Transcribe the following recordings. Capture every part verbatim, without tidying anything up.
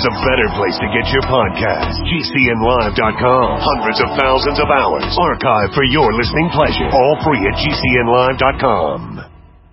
there's a better place to get your podcast. G C N live dot com. Hundreds of thousands of hours archived for your listening pleasure. All free at G C N live dot com.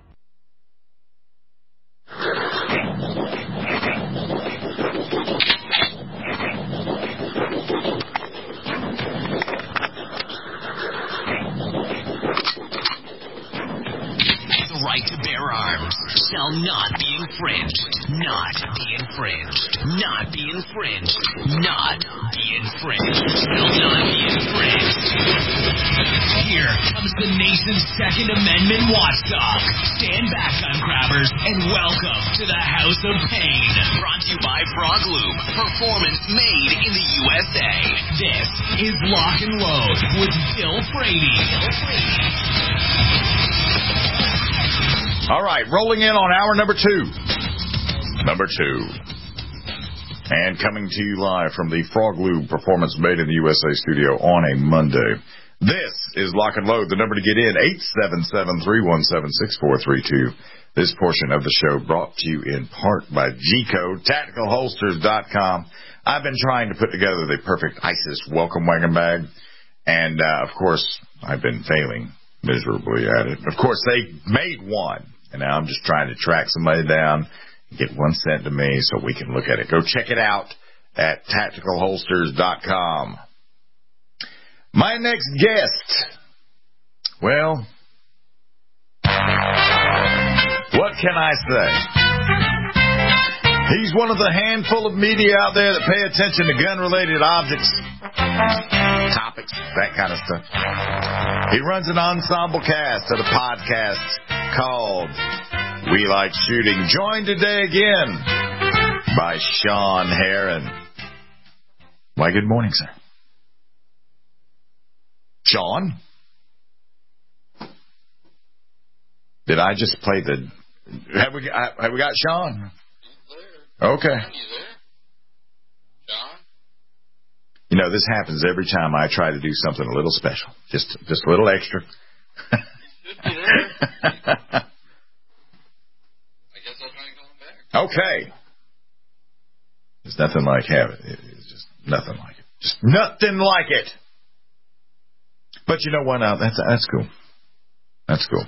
Shall not be infringed. Not be infringed. Not be infringed. Not be infringed. Shall not be infringed. Here comes the nation's Second Amendment watchdog. Stand back, gun grabbers, and welcome to the House of Pain. Brought to you by Frog Lube. Performance made in the U S A. This is Lock and Load with Bill Frady. Bill Frady. All right, rolling in on hour number two. Number two. And coming to you live from the Frog Lube Performance Made in the U S A studio on a Monday. This is Lock and Load. The number to get in, eight seven seven, three one seven, six four three two. This portion of the show brought to you in part by G-Code, Tactical Holsters dot com. I've been trying to put together the perfect ISIS welcome wagon bag. And, uh, of course, I've been failing miserably at it. Of course, they made one. And now I'm just trying to track somebody down and get one sent to me so we can look at it. Go check it out at Tactical Holsters dot com. My next guest, well, what can I say? He's one of the handful of media out there that pay attention to gun-related objects, topics, that kind of stuff. He runs an ensemble cast of a podcast called We Like Shooting. Joined today again by Sean Heron. Why, good morning, sir. Sean? Did I just play the... Have we, have we got Sean? Okay. You know, this happens every time I try to do something a little special. Just just a little extra. I guess I'll try and call him back. Okay. There's nothing like having it. It's just nothing like it. Just nothing like it. But you know what? Now that's that's cool. That's cool.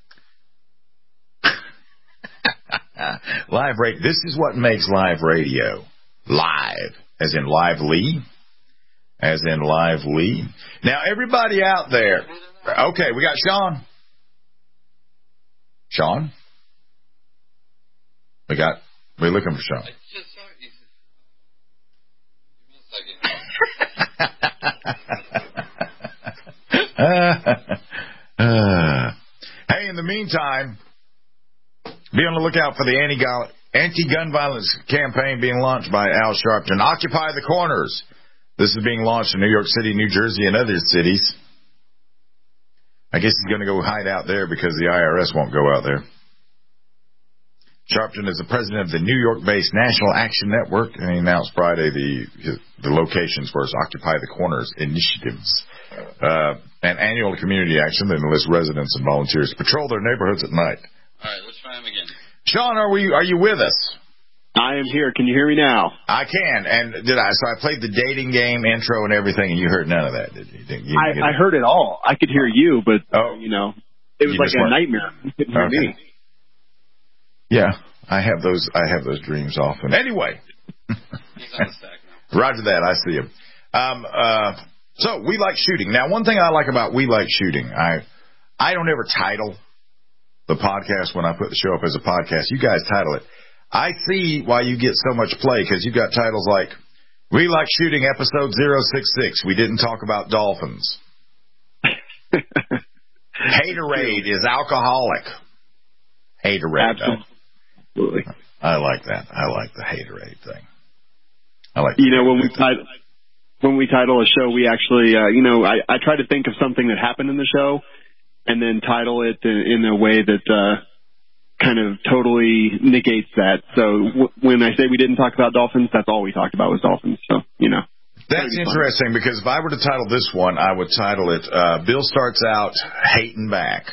Live radio. This is what makes live radio live, as in lively, as in lively. Now, everybody out there. Okay, we got Sean. Sean? We got, we're looking for Sean. I just saw it. Give me a second. uh, uh, hey, in the meantime, be on the lookout for the anti-gun violence campaign being launched by Al Sharpton. Occupy the Corners. This is being launched in New York City, New Jersey, and other cities. I guess he's going to go hide out there because the I R S won't go out there. Sharpton is the president of the New York-based National Action Network, and he announced Friday the his, the locations for his Occupy the Corners initiatives. Uh, an annual community action that enlists residents and volunteers to patrol their neighborhoods at night. All right, let's try him again. Sean, are we? Are you with us? I am here. Can you hear me now? I can. And did I? So I played the dating game intro and everything, and you heard none of that, did you? Did you I, I heard it all. I could hear you, but oh, you know, it was like a weren't. nightmare. You couldn't hear okay. me. Yeah, I have those. I have those dreams often. Anyway, he's on the stack now. Roger that. I see him. Um, uh, so we like shooting. Now, one thing I like about We Like Shooting, I I don't ever title the podcast when I put the show up as a podcast. You guys title it. I see why you get so much play, because you got titles like We Like Shooting Episode zero six six. We didn't talk about dolphins. Haterade is alcoholic. Haterade. Absolutely. I like that. I like the haterade thing. I like. You know, when we title when we title a show, we actually, uh, you know, I, I try to think of something that happened in the show, and then title it in, in a way that uh, kind of totally negates that. So w- when I say we didn't talk about dolphins, that's all we talked about was dolphins. So, you know. That's interesting, because if I were to title this one, I would title it, uh, Bill Starts Out Hating Back.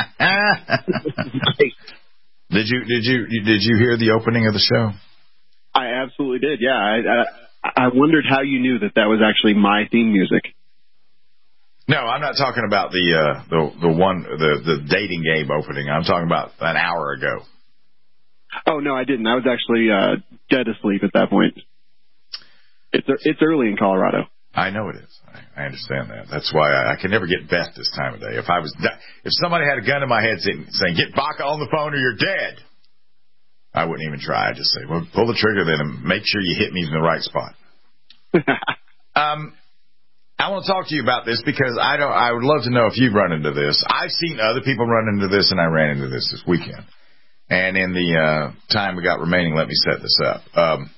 Did you, did you, did you hear the opening of the show? I absolutely did. Yeah, I, I I wondered how you knew that that was actually my theme music. No, I'm not talking about the uh, the the one the the dating game opening. I'm talking about an hour ago. Oh no, I didn't. I was actually uh, dead asleep at that point. It's it's early in Colorado. I know it is. I, I understand that. That's why I, I can never get Beth this time of day. If I was if somebody had a gun in my head saying, saying "Get Baca on the phone or you're dead," I wouldn't even try. I'd just say, "Well, pull the trigger then and make sure you hit me in the right spot." um. I want to talk to you about this because I don't. I would love to know if you've run into this. I've seen other people run into this, and I ran into this this weekend. And in the uh, time we got remaining, let me set this up. Um,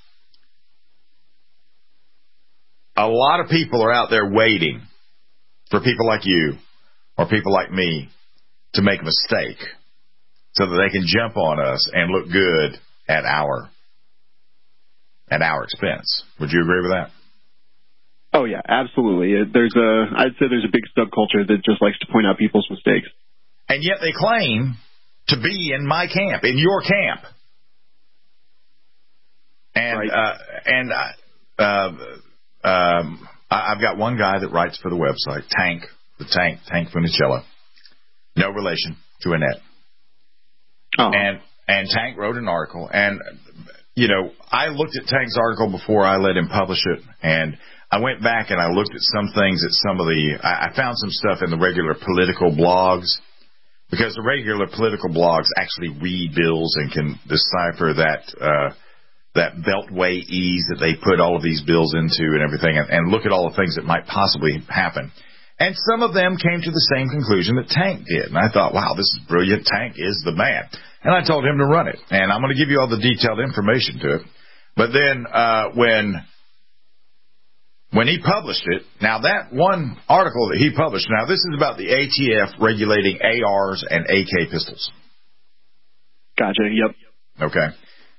a lot of people are out there waiting for people like you or people like me to make a mistake so that they can jump on us and look good at our at our expense. Would you agree with that? Oh yeah, absolutely. There's a, I'd say there's a big subculture that just likes to point out people's mistakes. And yet they claim to be in my camp, in your camp. And, right. uh, and, uh, uh, um, I've got one guy that writes for the website, Tank, the Tank, Tank Funicello. No relation to Annette. Oh. And, and Tank wrote an article, and, you know, I looked at Tank's article before I let him publish it, and I went back and I looked at some things at some of the, I found some stuff in the regular political blogs, because the regular political blogs actually read bills and can decipher that, uh, that beltway ease that they put all of these bills into and everything, and, and look at all the things that might possibly happen. And some of them came to the same conclusion that Tank did. And I thought, wow, this is brilliant. Tank is the man. And I told him to run it. And I'm going to give you all the detailed information to it. But then, uh, when, When he published it, now that one article that he published, now this is about the A T F regulating A Rs and A K pistols. Gotcha, yep. Okay.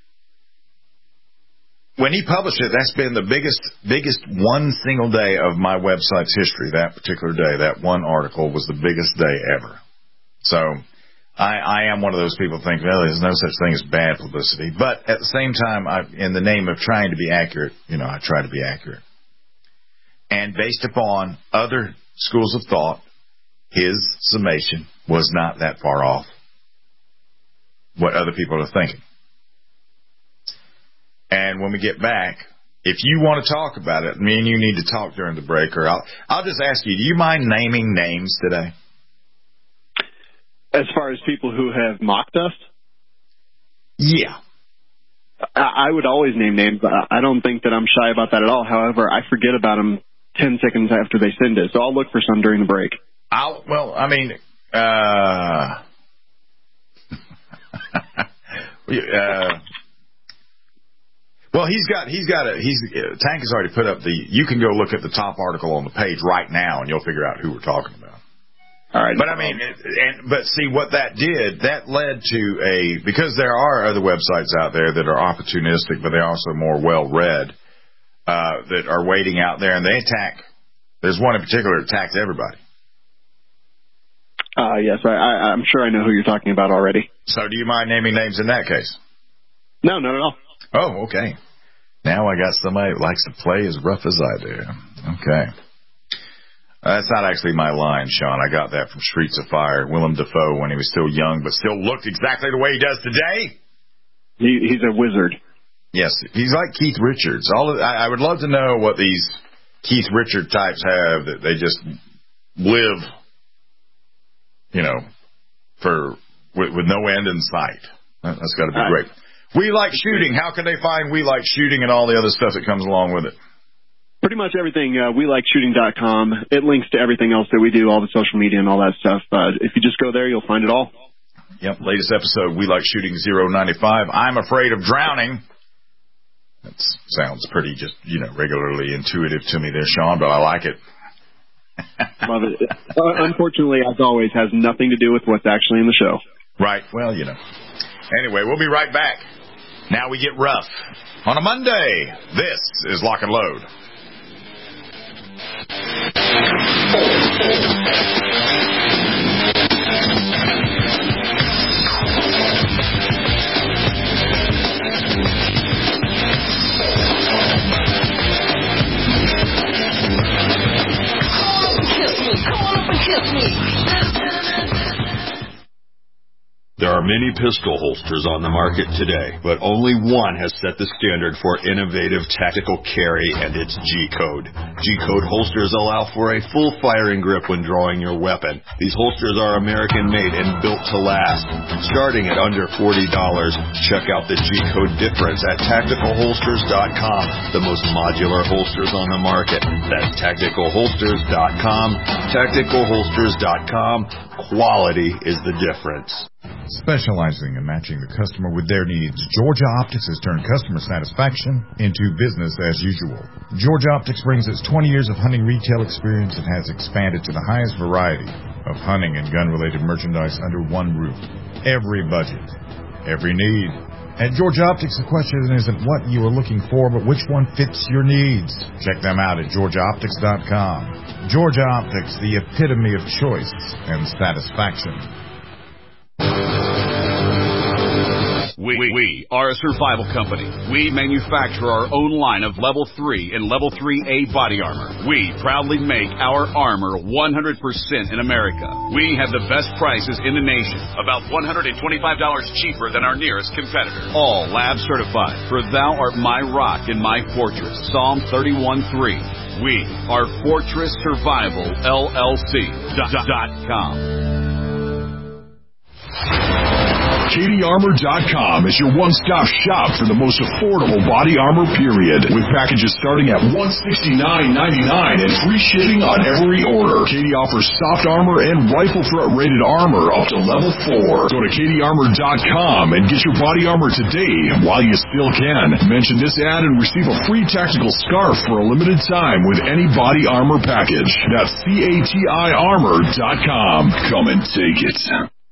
When he published it, that's been the biggest, biggest one single day of my website's history, that particular day. That one article was the biggest day ever. So I, I am one of those people who think, well, there's no such thing as bad publicity. But at the same time, I, in the name of trying to be accurate, you know, I try to be accurate. And based upon other schools of thought, his summation was not that far off what other people are thinking. And when we get back, if you want to talk about it, me and you need to talk during the break, or I'll, I'll just ask you, do you mind naming names today? As far as people who have mocked us? Yeah. I, I would always name names. I don't think that I'm shy about that at all. However, I forget about them ten seconds after they send it, so I'll look for some during the break. I'll, well, I mean, uh, uh, well, he's got, he's got a, he's, uh, Tank has already put up the, you can go look at the top article on the page right now and you'll figure out who we're talking about. All right. But I mean, it, and, but see what that did, that led to a, because there are other websites out there that are opportunistic, but they're also more well-read. Uh, that are waiting out there, and they attack. There's one in particular that attacks everybody. Uh, yes, I, I, I'm sure I know who you're talking about already. So do you mind naming names in that case? No, not at all. Oh, okay. Now I got somebody that likes to play as rough as I do. Okay. Uh, that's not actually my line, Sean. I got that from Streets of Fire. Willem Dafoe when he was still young, but still looked exactly the way he does today. He, he's a wizard. Yes, he's like Keith Richards. All of, I, I would love to know what these Keith Richard types have, that they just live, you know, for with, with no end in sight. That, that's got to be uh, great. We Like Shooting. How can they find We Like Shooting and all the other stuff that comes along with it? Pretty much everything. Uh, we like shooting dot com. It links to everything else that we do, all the social media and all that stuff. Uh, if you just go there, you'll find it all. Yep. Latest episode, We Like Shooting zero ninety-five. I'm Afraid of Drowning. That sounds pretty just, you know, regularly intuitive to me there, Sean, but I like it. Love it. Uh, unfortunately, as always, has nothing to do with what's actually in the show. Right. Well, you know. Anyway, we'll be right back. Now we get rough. On a Monday, this is Lock and Load. are many pistol holsters on the market today, but only one has set the standard for innovative tactical carry, and it's G-Code. G-Code holsters allow for a full firing grip when drawing your weapon. These holsters are American-made and built to last. Starting at under forty dollars, check out the G-Code difference at tactical holsters dot com, the most modular holsters on the market. That's tactical holsters dot com. tactical holsters dot com. Quality is the difference. Specializing in matching the customer with their needs, Georgia Optics has turned customer satisfaction into business as usual. Georgia Optics brings its twenty years of hunting retail experience and has expanded to the highest variety of hunting and gun-related merchandise under one roof. Every budget, every need. At Georgia Optics, the question isn't what you are looking for, but which one fits your needs. Check them out at georgia optics dot com. Georgia Optics, the epitome of choice and satisfaction. We, we are a survival company. We manufacture our own line of Level three and Level three A body armor. We proudly make our armor one hundred percent in America. We have the best prices in the nation, about one hundred twenty-five dollars cheaper than our nearest competitor. All lab certified, for thou art my rock and my fortress. Psalm thirty-one three. We are Fortress Survival, L L C dot com. Katie Armor dot com is your one-stop shop for the most affordable body armor, period. With packages starting at one hundred sixty-nine ninety-nine and free shipping on every order. Katie offers soft armor and rifle threat rated armor up to level four. Go to Katie Armor dot com and get your body armor today while you still can. Mention this ad and receive a free tactical scarf for a limited time with any body armor package. That's C A T I Armor dot com. Come and take it.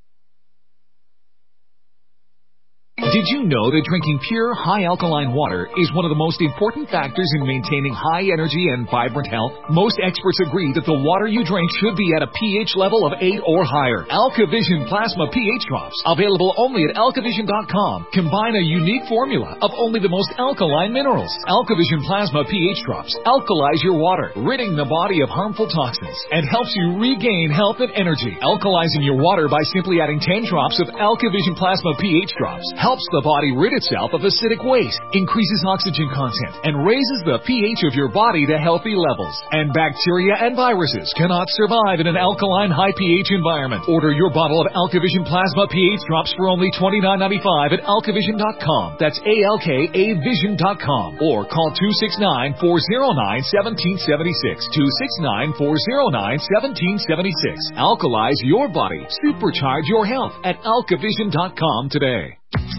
Did you know that drinking pure, high-alkaline water is one of the most important factors in maintaining high energy and vibrant health? Most experts agree that the water you drink should be at a pH level of eight or higher. AlkaVision Plasma pH Drops, available only at alka vision dot com, combine a unique formula of only the most alkaline minerals. AlkaVision Plasma pH Drops alkalize your water, ridding the body of harmful toxins, and helps you regain health and energy. Alkalizing your water by simply adding ten drops of AlkaVision Plasma pH Drops helps the body rid itself of acidic waste, increases oxygen content, and raises the pH of your body to healthy levels. And bacteria and viruses cannot survive in an alkaline high pH environment. Order your bottle of AlkaVision Plasma pH Drops for only twenty-nine ninety-five at alka vision dot com. That's A L K A vision dot com. Or call two six nine, four oh nine, one seven seven six. two six nine, four oh nine, one seven seven six. Alkalize your body. Supercharge your health at alka vision dot com today.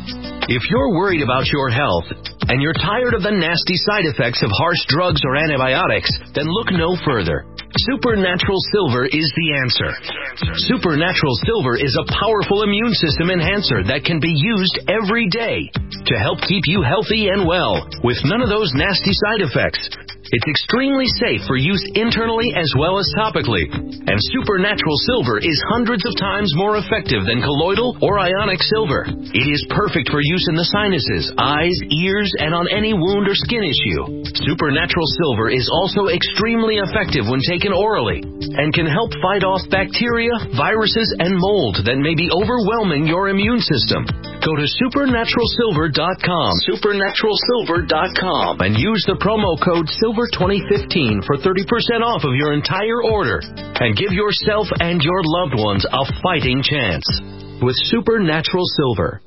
If you're worried about your health and you're tired of the nasty side effects of harsh drugs or antibiotics, then look no further. Supernatural Silver is the answer. Supernatural Silver is a powerful immune system enhancer that can be used every day to help keep you healthy and well with none of those nasty side effects. It's extremely safe for use internally as well as topically. And Supernatural Silver is hundreds of times more effective than colloidal or ionic silver. It is perfect for use in the sinuses, eyes, ears, and on any wound or skin issue. Supernatural Silver is also extremely effective when taken orally and can help fight off bacteria, viruses, and mold that may be overwhelming your immune system. Go to supernatural silver dot com, supernatural silver dot com, and use the promo code silver twenty fifteen for thirty percent off of your entire order. And give yourself and your loved ones a fighting chance with Supernatural Silver.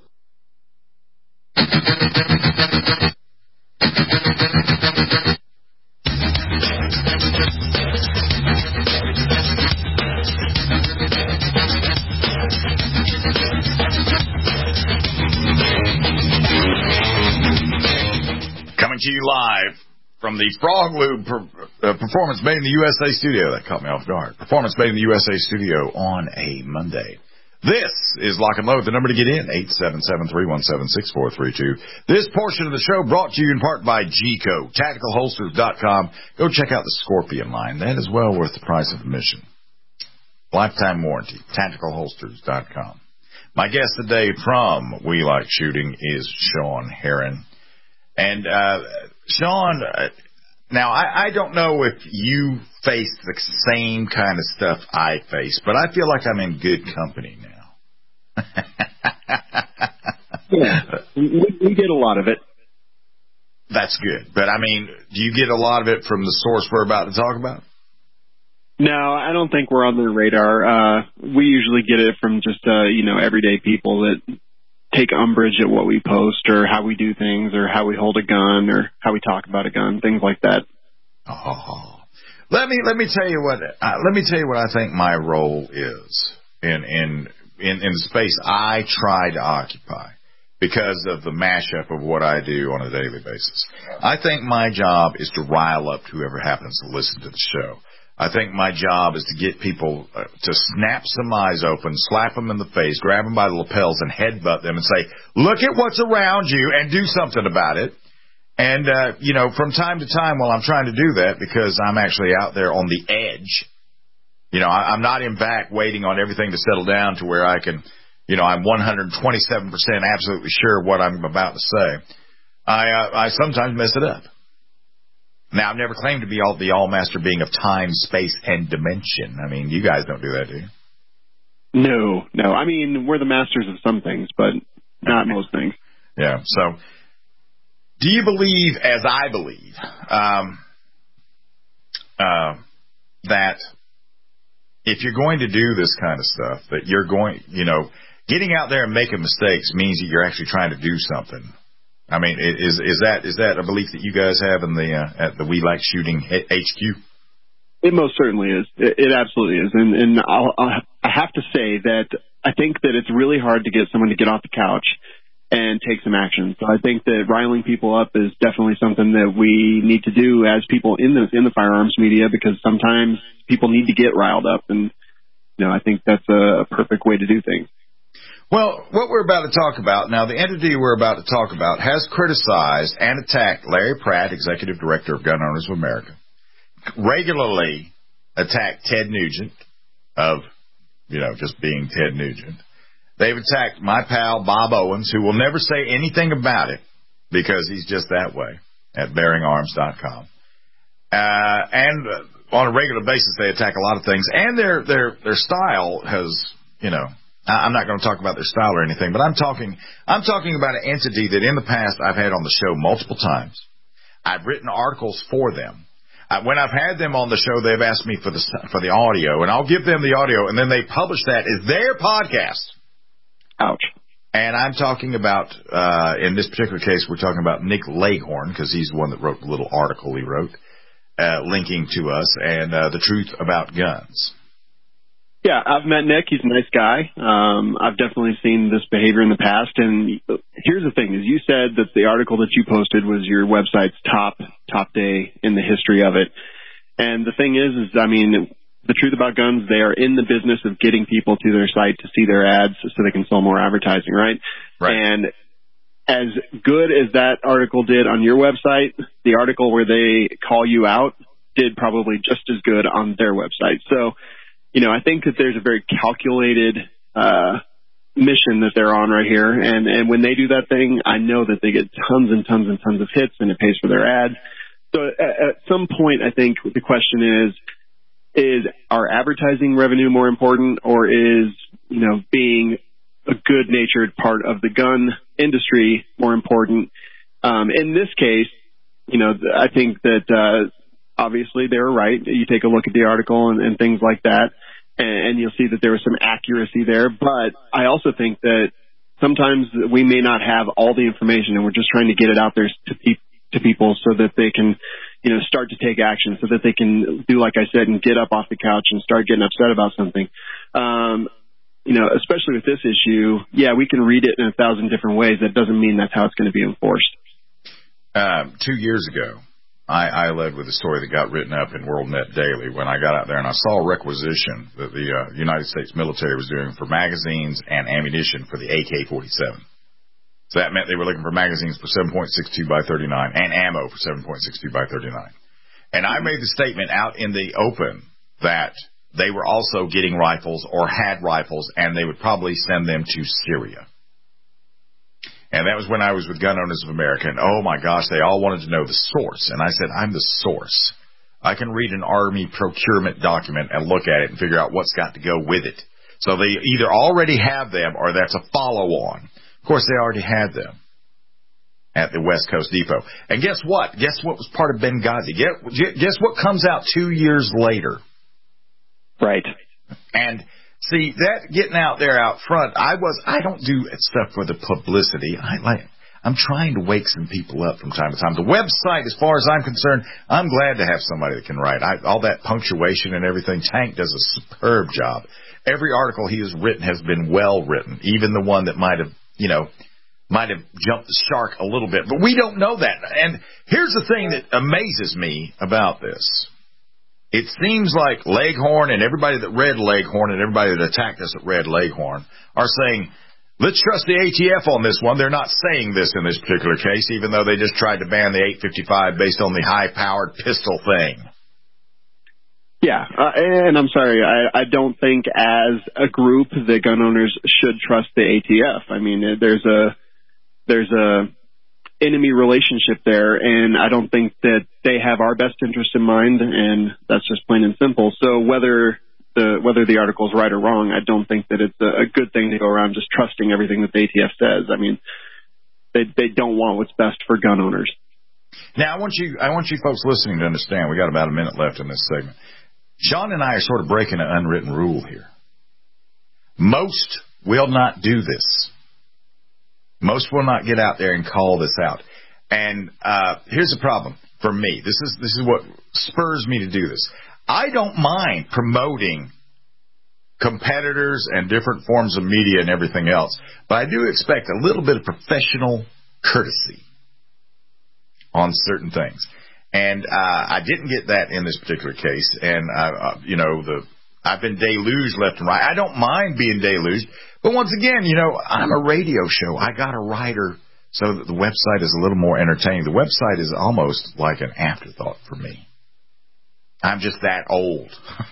Coming to you live from the Frog Lube per, uh, Performance Made in the U S A studio. That caught me off guard. Performance Made in the U S A studio on a Monday. This is Lock and Load. The number to get in, eight seven seven, three one seven, six four three two. This portion of the show brought to you in part by G-Code, tactical holsters dot com. Go check out the Scorpion line. That is well worth the price of admission. Lifetime warranty, tactical holsters dot com. My guest today from We Like Shooting is Sean Heron. And, uh, Sean, uh, now I, I don't know if you face the same kind of stuff I face, but I feel like I'm in good company now. Yeah, we, we get a lot of it. That's good. But, I mean, do you get a lot of it from the source we're about to talk about? No, I don't think we're on their radar. Uh, we usually get it from just, uh, you know, everyday people that take umbrage at what we post or how we do things or how we hold a gun or how we talk about a gun, things like that. Oh, let me let me tell you what uh, let me tell you what I think my role is in in in, in the space I try to occupy because of the mashup of what I do on a daily basis. I think my job is to rile up whoever happens to listen to the show. I think my job is to get people uh, to snap some eyes open, slap them in the face, grab them by the lapels, and headbutt them and say, look at what's around you and do something about it. And, uh, you know, from time to time while I'm trying to do that, because I'm actually out there on the edge, you know, I, I'm not in back waiting on everything to settle down to where I can, you know, I'm one hundred twenty-seven percent absolutely sure what I'm about to say. I, uh, I sometimes mess it up. Now, I've never claimed to be all, the all-master being of time, space, and dimension. I mean, you guys don't do that, do you? No, no. I mean, we're the masters of some things, but not most things. Yeah. So, do you believe, as I believe, um, uh, that if you're going to do this kind of stuff, that you're going, you know, getting out there and making mistakes means that you're actually trying to do something? I mean, is is that is that a belief that you guys have in the uh, at the We Like Shooting H Q? It most certainly is. It, it absolutely is, and and I'll, I'll, I have to say that I think that it's really hard to get someone to get off the couch and take some action. So I think that riling people up is definitely something that we need to do as people in the in the firearms media, because sometimes people need to get riled up, and you know I think that's a, a perfect way to do things. Well, what we're about to talk about, now the entity we're about to talk about has criticized and attacked Larry Pratt, Executive Director of Gun Owners of America, regularly attacked Ted Nugent of, you know, just being Ted Nugent. They've attacked my pal Bob Owens, who will never say anything about it because he's just that way, at bearing arms dot com. Uh, and uh, on a regular basis, they attack a lot of things, and their their their style has, you know, I'm not going to talk about their style or anything, but I'm talking I'm talking about an entity that in the past I've had on the show multiple times. I've written articles for them. Uh, when I've had them on the show, they've asked me for the for the audio, and I'll give them the audio, and then they publish that as their podcast. Ouch. And I'm talking about, uh, in this particular case, we're talking about Nick Leghorn, because he's the one that wrote the little article he wrote, uh, linking to us, and uh, the truth about guns. Yeah, I've met Nick. He's a nice guy. Um, I've definitely seen this behavior in the past. And here's the thing: is you said that the article that you posted was your website's top top day in the history of it. And the thing is, is I mean, the truth about guns, they are in the business of getting people to their site to see their ads so they can sell more advertising, right? Right. And as good as that article did on your website, the article where they call you out did probably just as good on their website. So, you know, I think that there's a very calculated uh, mission that they're on right here. And, and when they do that thing, I know that they get tons and tons and tons of hits, and it pays for their ads. So at, at some point, I think the question is, is our advertising revenue more important, or is, you know, being a good-natured part of the gun industry more important? Um, in this case, you know, I think that uh, obviously they were right. You take a look at the article and, and things like that, and, and you'll see that there was some accuracy there. But I also think that sometimes we may not have all the information, and we're just trying to get it out there to, pe- to people so that they can, you know, start to take action, so that they can do, like I said, and get up off the couch and start getting upset about something. Um, you know, especially with this issue, yeah, we can read it in a thousand different ways. That doesn't mean that's how it's going to be enforced. Um, two years ago, I, I led with a story that got written up in WorldNet Daily when I got out there, and I saw a requisition that the uh, United States military was doing for magazines and ammunition for the A K forty-seven. So that meant they were looking for magazines for seven point six two by thirty-nine and ammo for seven point six two by thirty-nine. And I made the statement out in the open that they were also getting rifles or had rifles, and they would probably send them to Syria. And that was when I was with Gun Owners of America, and oh my gosh, they all wanted to know the source. And I said, I'm the source. I can read an Army procurement document and look at it and figure out what's got to go with it. So they either already have them or that's a follow-on. Of course, they already had them at the West Coast Depot. And guess what? Guess what was part of Benghazi? Guess, guess what comes out two years later? Right. And see, that getting out there out front, I was, I don't do stuff for the publicity. I like, I'm trying to wake some people up from time to time. The website, as far as I'm concerned, I'm glad to have somebody that can write. I, all that punctuation and everything, Tank does a superb job. Every article he has written has been well written, even the one that might have, you know, might have jumped the shark a little bit. But we don't know that. And here's the thing that amazes me about this. It seems like Leghorn and everybody that read Leghorn and everybody that attacked us that read Leghorn are saying, let's trust the A T F on this one. They're not saying this in this particular case, even though they just tried to ban the eight fifty-five based on the high-powered pistol thing. Yeah, uh, and I'm sorry, I, I don't think as a group the gun owners should trust the A T F. I mean, there's a there's a enemy relationship there, and I don't think that they have our best interest in mind, and that's just plain and simple. So whether the whether the article is right or wrong, I don't think that it's a, a good thing to go around just trusting everything that the A T F says. I mean, they they don't want what's best for gun owners. Now, I want you I want you folks listening to understand, we got about a minute left in this segment. Sean and I are sort of breaking an unwritten rule here. Most will not do this. Most will not get out there and call this out. And uh, here's the problem for me. This is this is what spurs me to do this. I don't mind promoting competitors and different forms of media and everything else, but I do expect a little bit of professional courtesy on certain things. And uh, I didn't get that in this particular case. And, uh, uh, you know, the I've been deluged left and right. I don't mind being deluged. But once again, you know, I'm a radio show. I got a writer so that the website is a little more entertaining. The website is almost like an afterthought for me. I'm just that old.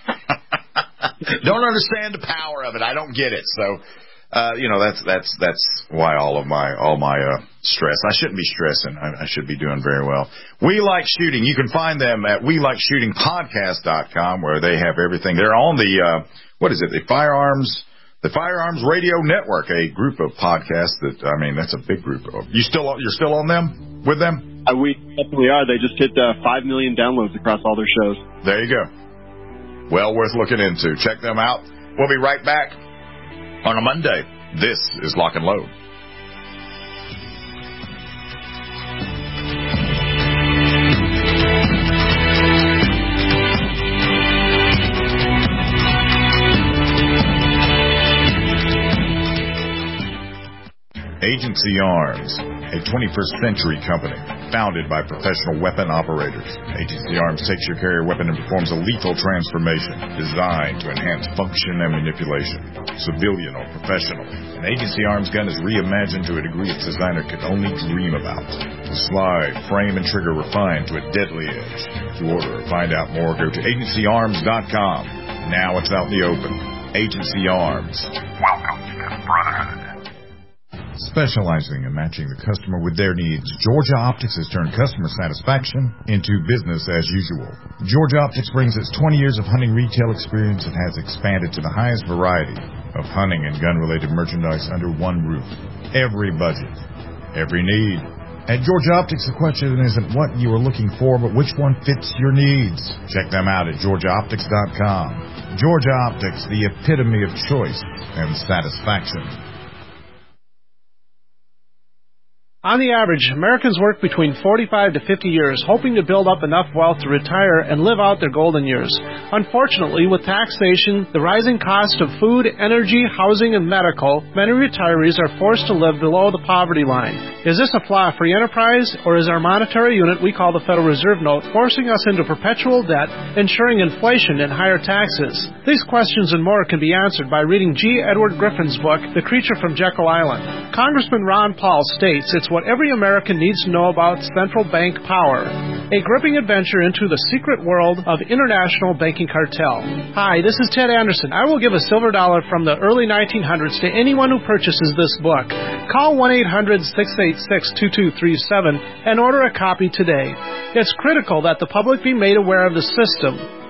Don't understand the power of it. I don't get it. So, uh, you know, that's that's that's why all of my all my uh, stress. I shouldn't be stressing. I, I should be doing very well. We Like Shooting. You can find them at we like shooting podcast dot com, where they have everything. They're on the uh, what is it? The Firearms the Firearms Radio Network, a group of podcasts that I mean that's a big group. Of, you still you're still on them with them? Uh, we definitely are. They just hit uh, five million downloads across all their shows. There you go. Well worth looking into. Check them out. We'll be right back on a Monday. This is Lock and Load. Agency Arms, a twenty-first century company founded by professional weapon operators. Agency Arms takes your carrier weapon and performs a lethal transformation designed to enhance function and manipulation. Civilian or professional, an Agency Arms gun is reimagined to a degree its designer could only dream about. The slide, frame, and trigger refined to a deadly edge. To order or find out more, go to agency arms dot com. Now it's out in the open. Agency Arms. Welcome to the Brotherhood. Specializing in matching the customer with their needs, Georgia Optics has turned customer satisfaction into business as usual. Georgia Optics brings its twenty years of hunting retail experience and has expanded to the highest variety of hunting and gun-related merchandise under one roof. Every budget, every need. At Georgia Optics, the question isn't what you are looking for, but which one fits your needs. Check them out at georgia optics dot com. Georgia Optics, the epitome of choice and satisfaction. On the average, Americans work between forty-five to fifty years, hoping to build up enough wealth to retire and live out their golden years. Unfortunately, with taxation, the rising cost of food, energy, housing, and medical, many retirees are forced to live below the poverty line. Is this a flaw free enterprise, or is our monetary unit we call the Federal Reserve Note forcing us into perpetual debt, ensuring inflation and higher taxes? These questions and more can be answered by reading G. Edward Griffin's book, The Creature from Jekyll Island. Congressman Ron Paul states it's what every American needs to know about central bank power. A gripping adventure into the secret world of international banking cartel. Hi, this is Ted Anderson. I will give a silver dollar from the early nineteen hundreds to anyone who purchases this book. Call one eight hundred six eight six two two three seven and order a copy today. It's critical that the public be made aware of the system.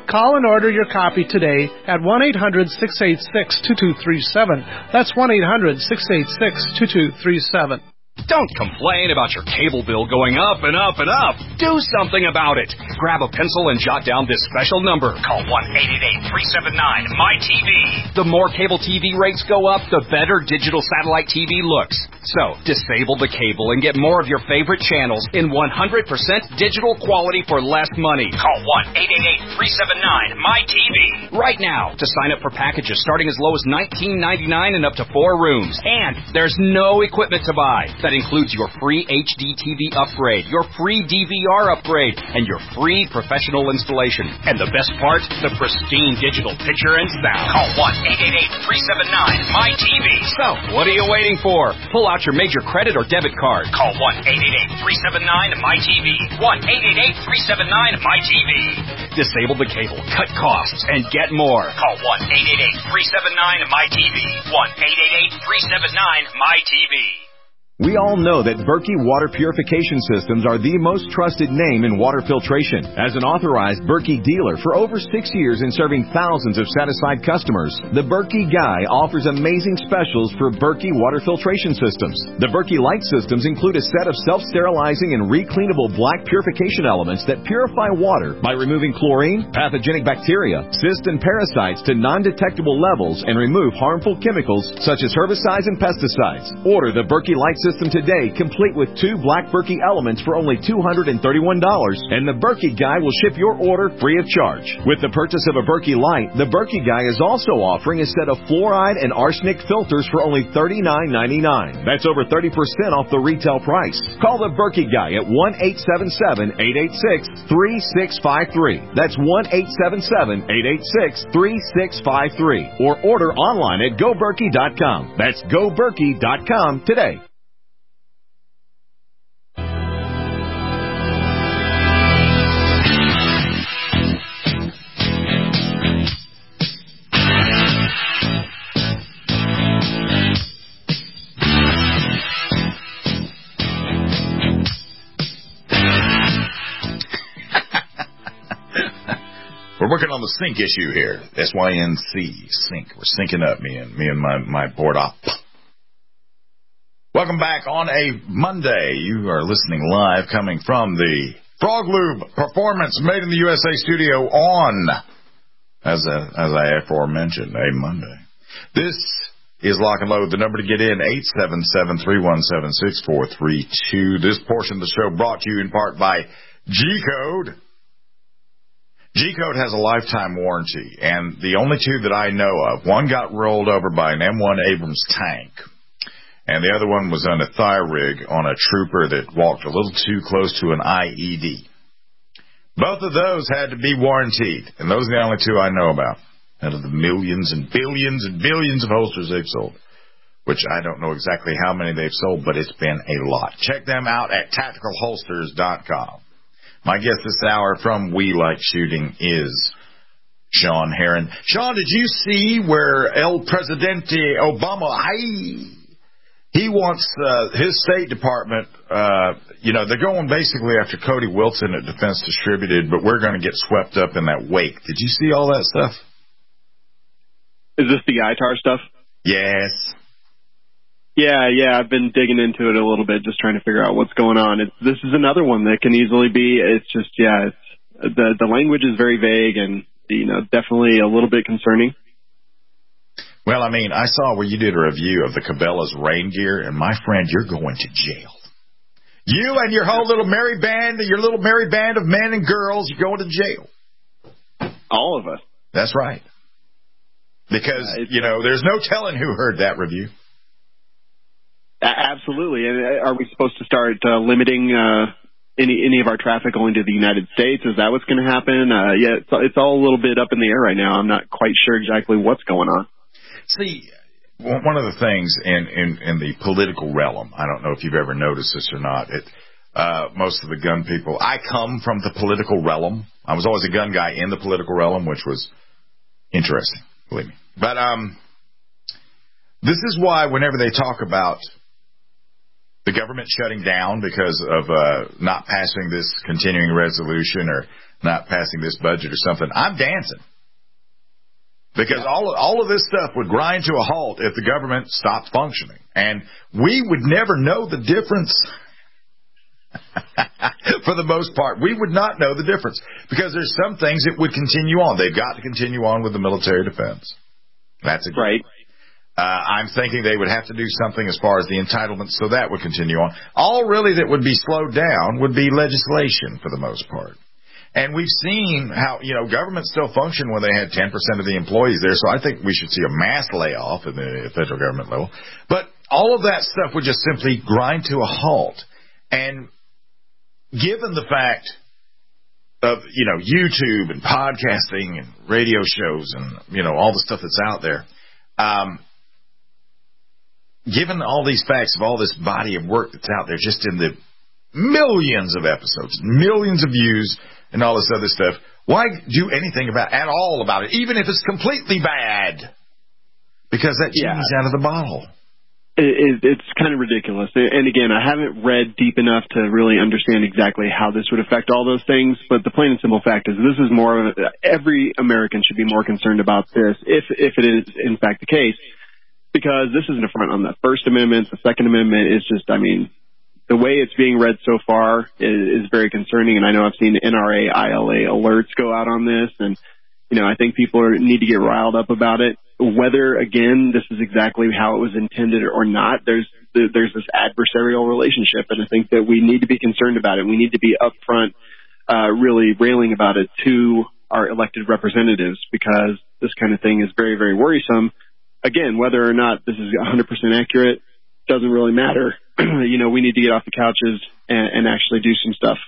Call and order your copy today at one eight hundred six eight six two two three seven. That's one eight hundred six eight six two two three seven. Don't complain about your cable bill going up and up and up. Do something about it. Grab a pencil and jot down this special number. Call one eight eight eight three seven nine M Y T V. The more cable T V rates go up, the better digital satellite T V looks. So, disable the cable and get more of your favorite channels in one hundred percent digital quality for less money. Call one eight eight eight three seven nine M Y T V right now to sign up for packages starting as low as nineteen ninety-nine and up to four rooms. And there's no equipment to buy. That includes your free H D T V upgrade, your free D V R upgrade, and your free professional installation. And the best part, the pristine digital picture and sound. Call one eight eight eight three seven nine M Y T V. So, what are you waiting for? Pull out your major credit or debit card. Call one eight eight eight three seven nine M Y T V. one eight eight eight three seven nine M Y T V. Disable the cable, cut costs, and get more. Call one eight eight eight three seven nine M Y T V. one eight eight eight three seven nine M Y T V. We all know that Berkey Water Purification Systems are the most trusted name in water filtration. As an authorized Berkey dealer for over six years and serving thousands of satisfied customers, the Berkey Guy offers amazing specials for Berkey Water Filtration Systems. The Berkey Light Systems include a set of self-sterilizing and recleanable black purification elements that purify water by removing chlorine, pathogenic bacteria, cysts, and parasites to non-detectable levels and remove harmful chemicals such as herbicides and pesticides. Order the Berkey Light System today, complete with two black Berkey elements for only two hundred thirty-one dollars, and the Berkey Guy will ship your order free of charge. With the purchase of a Berkey Light, the Berkey Guy is also offering a set of fluoride and arsenic filters for only thirty-nine ninety-nine. That's over thirty percent off the retail price. Call the Berkey Guy at one eight seven seven eight eight six three six five three. That's one eight seven seven eight eight six three six five three. Or order online at go berkey dot com. That's go berkey dot com today. We're working on the sync issue here. S Y N C, sync. We're syncing up, me and me and my, my board op. Welcome back on a Monday. You are listening live coming from the Frog Lube Performance Made in the U S A studio on, as a, as I aforementioned, a Monday. This is Lock and Load. The number to get in, eight seven seven, three one seven, six four three two. This portion of the show brought to you in part by G-Code. G-Code has a lifetime warranty, and the only two that I know of, one got rolled over by an M one Abrams tank, and the other one was on a thigh rig on a trooper that walked a little too close to an I E D. Both of those had to be warrantied, and those are the only two I know about out of the millions and billions and billions of holsters they've sold, which I don't know exactly how many they've sold, but it's been a lot. Check them out at tactical holsters dot com. My guest this hour from We Like Shooting is Sean Heron. Sean, did you see where El Presidente Obama, hey, he wants uh, his State Department, uh, you know, they're going basically after Cody Wilson at Defense Distributed, but we're going to get swept up in that wake. Did you see all that stuff? Is this the I T A R stuff? Yes. Yeah, yeah, I've been digging into it a little bit, just trying to figure out what's going on. It's, this is another one that can easily be, it's just, yeah, it's, the the language is very vague and, you know, definitely a little bit concerning. Well, I mean, I saw where you did a review of the Cabela's rain gear, and my friend, you're going to jail. You and your whole little merry band, your little merry band of men and girls, you're going to jail. All of us. That's right. Because, uh, you know, there's no telling who heard that review. Absolutely. And are we supposed to start uh, limiting uh, any any of our traffic going to the United States? Is that what's going to happen? Uh, yeah, it's, it's all a little bit up in the air right now. I'm not quite sure exactly what's going on. See, one of the things in, in, in the political realm, I don't know if you've ever noticed this or not, it, uh, most of the gun people, I come from the political realm. I was always a gun guy in the political realm, which was interesting, believe me. But um, this is why whenever they talk about the government shutting down because of uh, not passing this continuing resolution or not passing this budget or something, I'm dancing. Because all, all of this stuff would grind to a halt if the government stopped functioning. And we would never know the difference. For the most part, we would not know the difference. Because there's some things that would continue on. They've got to continue on with the military defense. That's a right. Uh, I'm thinking they would have to do something as far as the entitlements, so that would continue on. All really that would be slowed down would be legislation for the most part. And we've seen how, you know, governments still function when they had ten percent of the employees there, so I think we should see a mass layoff at the federal government level. But all of that stuff would just simply grind to a halt. And given the fact of, you know, YouTube and podcasting and radio shows and, you know, all the stuff that's out there, um, given all these facts of all this body of work that's out there, just in the millions of episodes, millions of views, and all this other stuff, why do anything about at all about it, even if it's completely bad? Because that genie's yeah. out of the bottle. It, it, it's kind of ridiculous. And again, I haven't read deep enough to really understand exactly how this would affect all those things, but the plain and simple fact is this is more of a, every American should be more concerned about this, if if it is in fact the case, because this is an affront on the First Amendment. The Second Amendment is just, I mean, the way it's being read so far is, is very concerning, and I know I've seen N R A, I L A alerts go out on this, and, you know, I think people are, need to get riled up about it. Whether, again, this is exactly how it was intended or not, there's there's this adversarial relationship, and I think that we need to be concerned about it. We need to be upfront, uh, really railing about it to our elected representatives, because this kind of thing is very, very worrisome. Again, whether or not this is one hundred percent accurate doesn't really matter. You know, we need to get off the couches and, and actually do some stuff.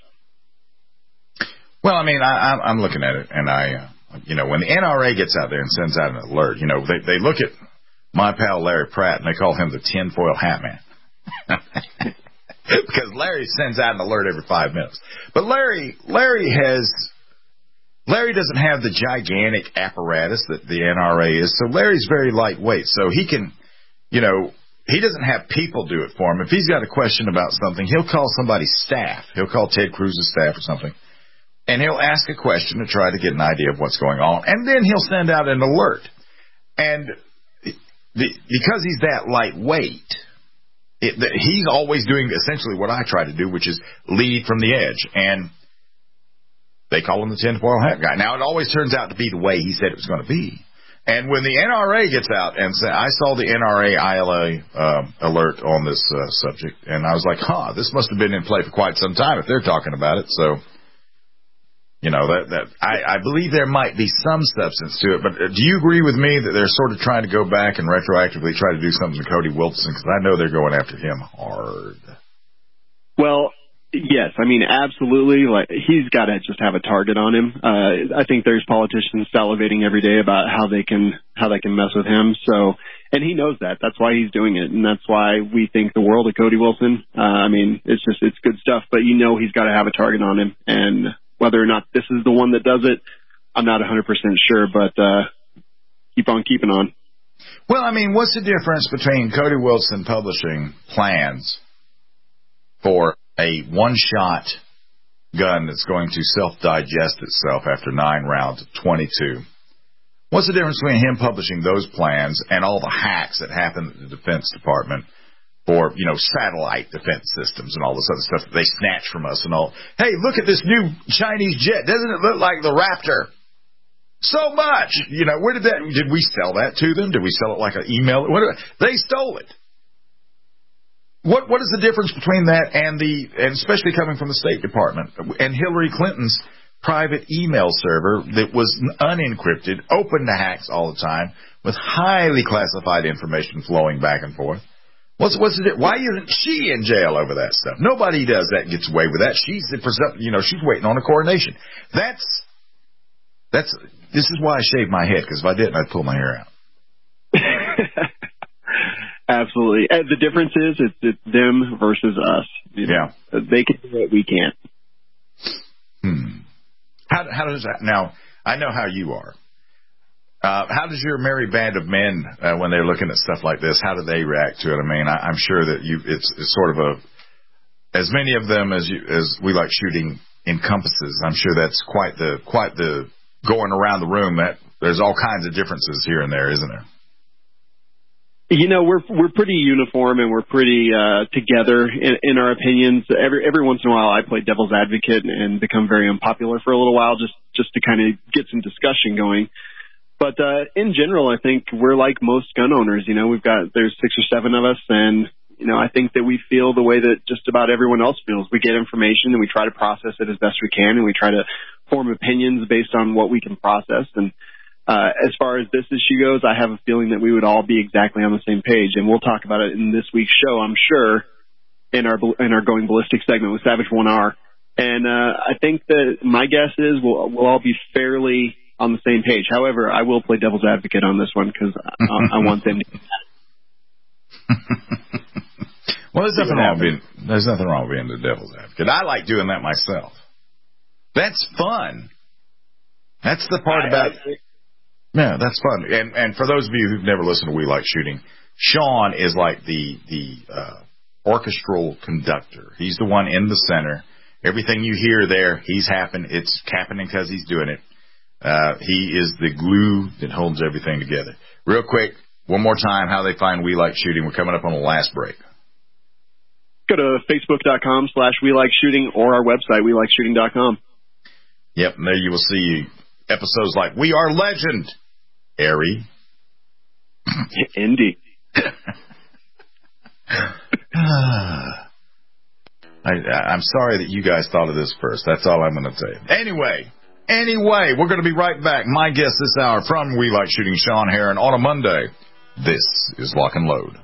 Well, I mean, I, I'm looking at it, and I, uh, you know, when the N R A gets out there and sends out an alert, you know, they, they look at my pal Larry Pratt, and they call him the tinfoil hat man. Because Larry sends out an alert every five minutes. But Larry, Larry has, Larry doesn't have the gigantic apparatus that the N R A is, so Larry's very lightweight. So he can, you know, he doesn't have people do it for him. If he's got a question about something, he'll call somebody's staff. He'll call Ted Cruz's staff or something, and he'll ask a question to try to get an idea of what's going on, and then he'll send out an alert. And the, because he's that lightweight, it, the, he's always doing essentially what I try to do, which is lead from the edge. And they call him the tinfoil hat guy. Now, it always turns out to be the way he said it was going to be. And when the N R A gets out and say, I saw the N R A I L A uh, alert on this uh, subject, and I was like, huh, this must have been in play for quite some time if they're talking about it. So, you know, that that I, I believe there might be some substance to it. But do you agree with me that they're sort of trying to go back and retroactively try to do something to Cody Wilson? Because I know they're going after him hard. Well, yes, I mean, absolutely. Like, he's got to just have a target on him. Uh, I think there's politicians salivating every day about how they can how they can mess with him. So, and he knows that. That's why he's doing it, and that's why we think the world of Cody Wilson. Uh, I mean, it's just it's good stuff. But you know, he's got to have a target on him, and whether or not this is the one that does it, I'm not one hundred percent sure. But uh, keep on keeping on. Well, I mean, what's the difference between Cody Wilson publishing plans for a one-shot gun that's going to self-digest itself after nine rounds of twenty-two? What's the difference between him publishing those plans and all the hacks that happen at the Defense Department for, you know, satellite defense systems and all this other stuff that they snatch from us and all? Hey, look at this new Chinese jet. Doesn't it look like the Raptor? So much. You know, where did that, did we sell that to them? Did we sell it like an email? What, they stole it. What what is the difference between that and the, and especially coming from the State Department and Hillary Clinton's private email server that was unencrypted, open to hacks all the time, with highly classified information flowing back and forth? What's what's the, why isn't she in jail over that stuff? Nobody does that and gets away with that. She's the you know she's waiting on a coronation. That's that's this is why I shaved my head, because if I didn't, I'd pull my hair out. Absolutely. And the difference is it's, it's them versus us. You know, yeah. They can do it, we can't. Hmm. How, how does that, now, I know how you are. Uh, how does your merry band of men, uh, when they're looking at stuff like this, how do they react to it? I mean, I, I'm sure that you, it's, it's sort of a as many of them as you, as We Like Shooting encompasses, I'm sure that's quite the quite the going around the room. That there's all kinds of differences here and there, isn't there? You know, we're we're pretty uniform and we're pretty uh, together in, in our opinions. Every every once in a while, I play devil's advocate and become very unpopular for a little while, just just to kind of get some discussion going. But uh, in general, I think we're like most gun owners. You know, we've got there's six or seven of us, and you know, I think that we feel the way that just about everyone else feels. We get information and we try to process it as best we can, and we try to form opinions based on what we can process. And uh, as far as this issue goes, I have a feeling that we would all be exactly on the same page, and we'll talk about it in this week's show, I'm sure, in our in our Going Ballistic segment with Savage one R. And uh, I think that my guess is we'll we'll all be fairly on the same page. However, I will play devil's advocate on this one because I, I want them to get that. Well, there's nothing wrong with being, there's nothing wrong with being the devil's advocate. I like doing that myself. That's fun. That's the part about it. Yeah, that's fun. And and for those of you who've never listened to We Like Shooting, Sean is like the the uh, orchestral conductor. He's the one in the center. Everything you hear there, he's happening. It's happening because he's doing it. Uh, he is the glue that holds everything together. Real quick, one more time, how they find We Like Shooting. We're coming up on the last break. Go to facebook.com slash We Like Shooting or our website, we like shooting dot com. Yep, and there you will see episodes like We Are Legend. Airy. Indeed. I, I'm sorry that you guys thought of this first. That's all I'm going to say. Anyway, anyway, we're going to be right back. My guest this hour from We Like Shooting, Sean Heron, on a Monday. This is Lock and Load.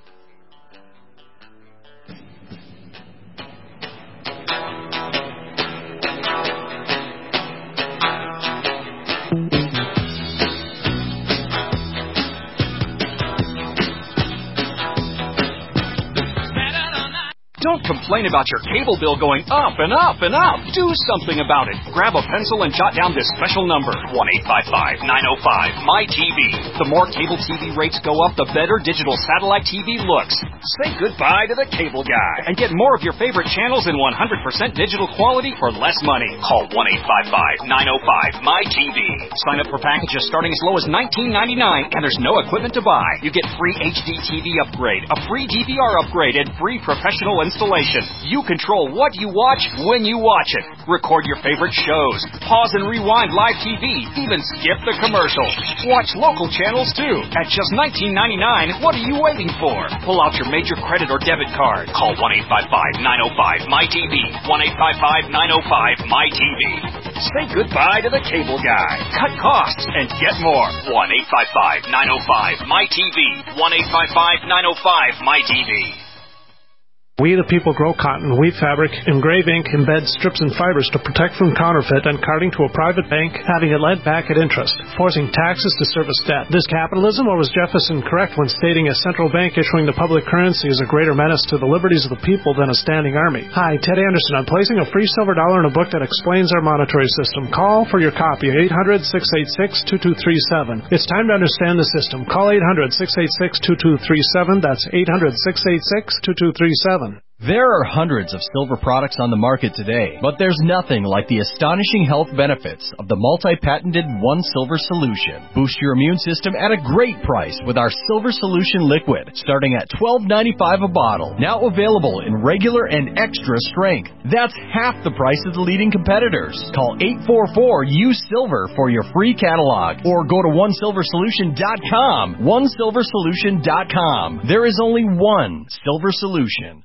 Don't complain about your cable bill going up and up and up. Do something about it. Grab a pencil and jot down this special number, one eight five five, nine oh five, M Y T V. The more cable T V rates go up, the better digital satellite T V looks. Say goodbye to the cable guy and get more of your favorite channels in one hundred percent digital quality for less money. Call one eight five five, nine oh five, M Y T V. Sign up for packages starting as low as nineteen ninety-nine, and there's no equipment to buy. You get free H D T V upgrade, a free D V R upgrade, and free professional installation. You control what you watch when you watch it. Record your favorite shows. Pause and rewind live T V. Even skip the commercials. Watch local channels too. At just nineteen ninety-nine, what are you waiting for? Pull out your major credit or debit card. Call one eight five five, nine oh five, M Y T V. one eight five five, nine oh five, M Y T V. Say goodbye to the cable guy. Cut costs and get more. one eight five five, nine oh five, M Y T V. one eight five five, nine oh five, M Y T V. We the people grow cotton, weave fabric, engrave ink, embed strips and fibers to protect from counterfeit and carting to a private bank, having it lent back at interest, forcing taxes to service debt. This capitalism, or was Jefferson correct when stating a central bank issuing the public currency is a greater menace to the liberties of the people than a standing army? Hi, Ted Anderson. I'm placing a free silver dollar in a book that explains our monetary system. Call for your copy, eight hundred, six eight six, two two three seven. It's time to understand the system. Call eight hundred, six eight six, two two three seven. That's eight hundred, six eight six, two two three seven. There are hundreds of silver products on the market today, but there's nothing like the astonishing health benefits of the multi-patented One Silver Solution. Boost your immune system at a great price with our Silver Solution Liquid, starting at twelve ninety-five a bottle. Now available in regular and extra strength. That's half the price of the leading competitors. Call eight four four, U S I L V E R for your free catalog, or go to one silver solution dot com. one silver solution dot com. There is only one Silver Solution.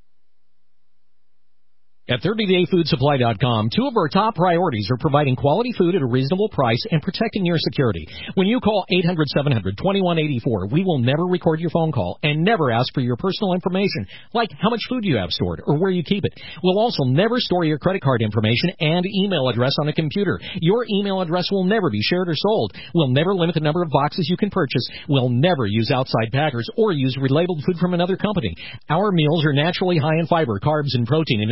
At thirty day food supply dot com, two of our top priorities are providing quality food at a reasonable price and protecting your security. When you call eight hundred, seven hundred, twenty-one eighty-four, we will never record your phone call and never ask for your personal information, like how much food you have stored or where you keep it. We'll also never store your credit card information and email address on a computer. Your email address will never be shared or sold. We'll never limit the number of boxes you can purchase. We'll never use outside packers or use relabeled food from another company. Our meals are naturally high in fiber, carbs, and protein, and everything is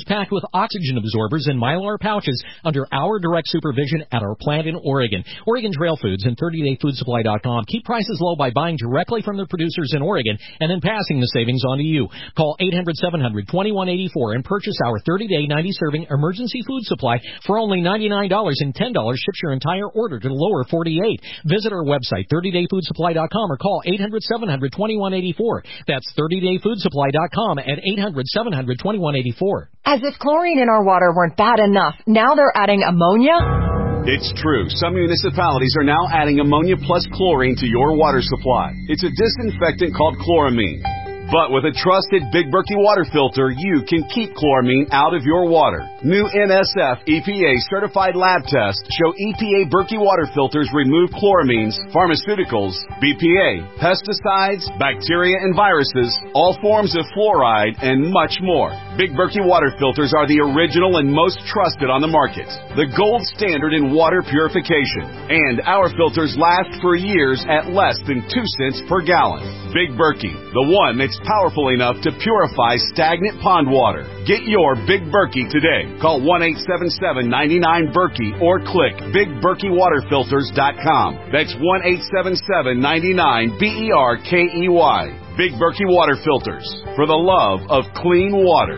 is packed with oxygen absorbers and Mylar pouches under our direct supervision at our plant in Oregon. Oregon Trail Foods and thirty day food supply dot com keep prices low by buying directly from the producers in Oregon and then passing the savings on to you. Call eight hundred, seven hundred, twenty-one eighty-four and purchase our thirty day, ninety serving emergency food supply for only ninety-nine dollars, and ten dollars ships your entire order to the lower forty-eight. Visit our website, thirty day food supply dot com, or call eight hundred, seven hundred, twenty-one eighty-four. That's thirty day food supply dot com at eight hundred, seven hundred, twenty-one eighty-four. As if chlorine in our water weren't bad enough, now they're adding ammonia? It's true. Some municipalities are now adding ammonia plus chlorine to your water supply. It's a disinfectant called chloramine. But with a trusted Big Berkey water filter, you can keep chloramine out of your water. New N S F E P A certified lab tests show E P A Berkey water filters remove chloramines, pharmaceuticals, B P A, pesticides, bacteria and viruses, all forms of fluoride, and much more. Big Berkey water filters are the original and most trusted on the market. The gold standard in water purification. And our filters last for years at less than two cents per gallon. Big Berkey, the one that's powerful enough to purify stagnant pond water. Get your Big Berkey today. Call one eight seven seven, nine nine, Berkey or click big berkey water filters dot com. That's one eight seven seven, nine nine, B E R K E Y. Big Berkey Water Filters, for the love of clean water.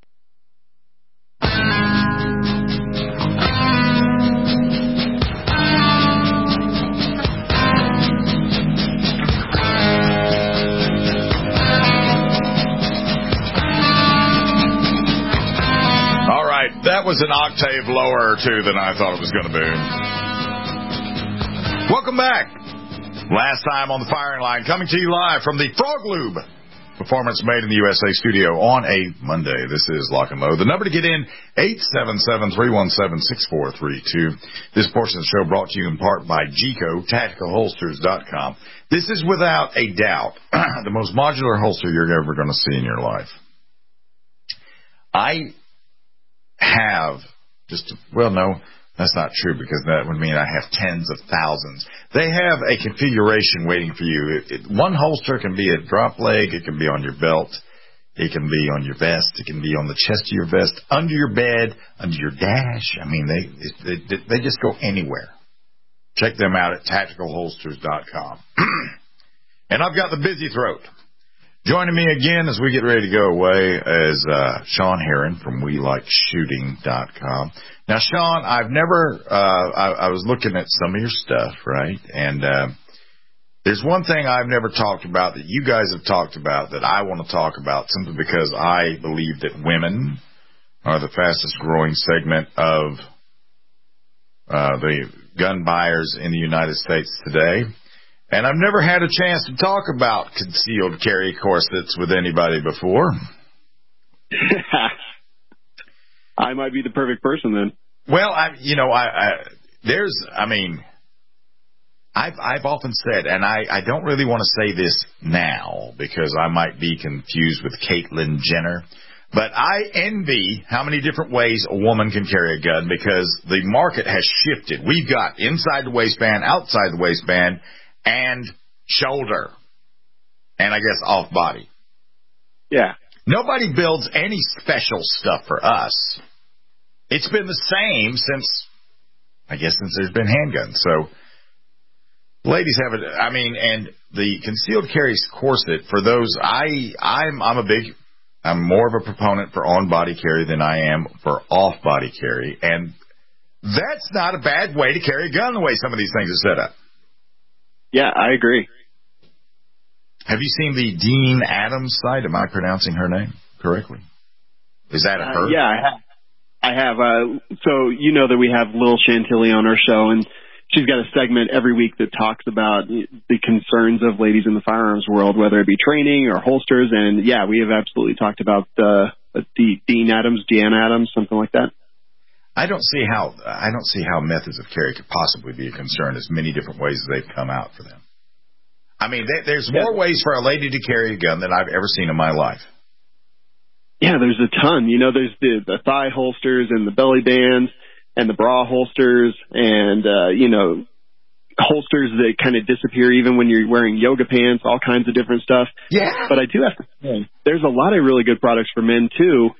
That was an octave lower, too, than I thought it was going to be. Welcome back. Last time on the firing line, coming to you live from the Frog Lube Performance Made in the U S A studio on a Monday. This is Lock and Load. The number to get in, eight seven seven, three one seven, six four three two. This portion of the show brought to you in part by G C O, tactical holsters dot com. This is without a doubt the most modular holster you're ever going to see in your life. I have just, well, no, that's not true, because that would mean I have tens of thousands. They have a configuration waiting for you. It, it, one holster can be a drop leg. It can be on your belt. It can be on your vest. It can be on the chest of your vest, under your bed, under your dash. I mean, they they, they just go anywhere. Check them out at tactical holsters dot com. And I've got the busy throat. Joining me again as we get ready to go away is uh, Sean Heron from we like shooting dot com. Now, Sean, I've never, uh, I, I was looking at some of your stuff, right? And uh, there's one thing I've never talked about that you guys have talked about that I want to talk about, simply because I believe that women are the fastest growing segment of uh, the gun buyers in the United States today. And I've never had a chance to talk about concealed carry corsets with anybody before. I might be the perfect person then. Well, I, you know, I, I there's, I mean, I've I've often said, and I, I don't really want to say this now because I might be confused with Caitlyn Jenner, but I envy how many different ways a woman can carry a gun, because the market has shifted. We've got inside the waistband, outside the waistband, and shoulder, and I guess off body. Yeah. Nobody builds any special stuff for us. It's been the same since, I guess, since there's been handguns. So, ladies have it. I mean, and the concealed carry corset, for those, I, I'm, I'm a big, I'm more of a proponent for on-body carry than I am for off-body carry, and that's not a bad way to carry a gun the way some of these things are set up. Yeah, I agree. Have you seen the Dean Adams site? Am I pronouncing her name correctly? Is that a her? Uh, yeah, I have. I have. Uh, so you know that we have Lil Chantilly on our show, and she's got a segment every week that talks about the concerns of ladies in the firearms world, whether it be training or holsters. And, yeah, we have absolutely talked about uh, Dean Adams, Deanna Adams, something like that. I don't see how I don't see how methods of carry could possibly be a concern. As many different ways as they've come out for them. I mean, they, there's more yeah. ways for a lady to carry a gun than I've ever seen in my life. Yeah, there's a ton. You know, there's the, the thigh holsters and the belly bands and the bra holsters and, uh, you know, holsters that kind of disappear even when you're wearing yoga pants, all kinds of different stuff. Yeah. But I do have to say, there's a lot of really good products for men, too,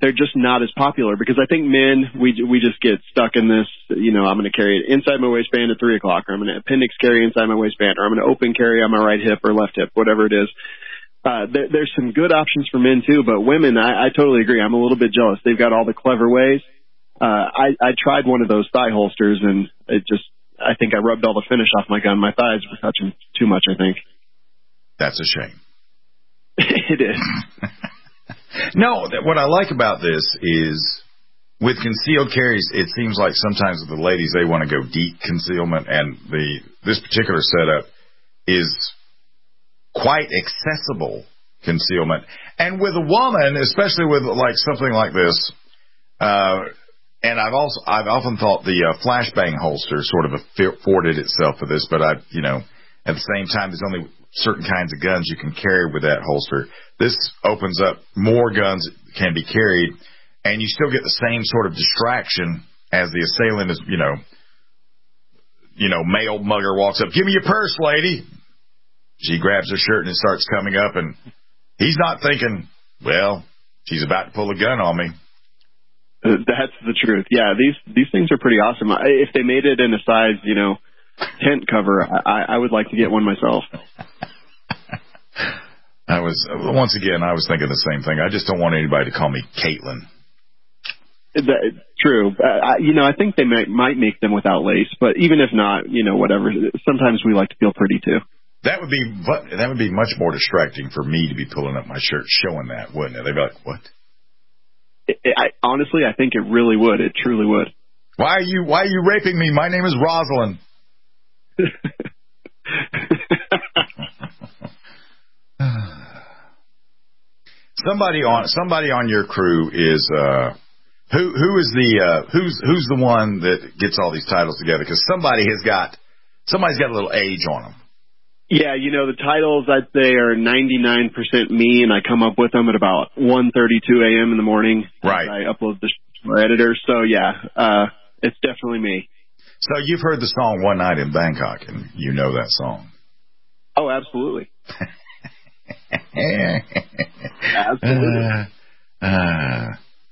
they're just not as popular because I think men, we we just get stuck in this, you know, I'm going to carry it inside my waistband at three o'clock, or I'm going to appendix carry inside my waistband, or I'm going to open carry on my right hip or left hip, whatever it is. Uh, there, there's some good options for men too, but women, I, I totally agree. I'm a little bit jealous. They've got all the clever ways. Uh, I, I tried one of those thigh holsters and it just, I think I rubbed all the finish off my gun. My thighs were touching too much, I think. That's a shame. It is. No, what I like about this is with concealed carries, it seems like sometimes with the ladies, they want to go deep concealment, and the this particular setup is quite accessible concealment. And with a woman, especially with like something like this, uh, and I've also I've often thought the uh, flashbang holster sort of afforded itself for this, but I, you know, at the same time, there's only certain kinds of guns you can carry with that holster. This opens up more guns that can be carried, and you still get the same sort of distraction as the assailant is, you know, you know, male mugger walks up, give me your purse, lady. She grabs her shirt and it starts coming up, and he's not thinking, well, she's about to pull a gun on me. That's the truth. Yeah, these these things are pretty awesome. If they made it in a size, you know, tent cover, I, I would like to get one myself. I was, once again, I was thinking the same thing. I just don't want anybody to call me Caitlin. That, true. Uh, I, you know, I think they might, might make them without lace, but even if not, you know, whatever. Sometimes we like to feel pretty too. That would be that would be much more distracting for me to be pulling up my shirt showing that, wouldn't it? They'd be like, what? It, it, I, honestly, I think it really would. It truly would. Why are you Why are you raping me? My name is Rosalind. somebody on somebody on your crew is uh, who who is the uh, who's who's the one that gets all these titles together? Because somebody has got somebody's got a little age on them. Yeah, you know, the titles I'd say are ninety-nine percent me, and I come up with them at about one thirty-two a.m. in the morning. Right. I upload the to our editor. So yeah, uh, it's definitely me. So you've heard the song One Night in Bangkok, and you know that song. Oh, absolutely. Absolutely. Uh, uh,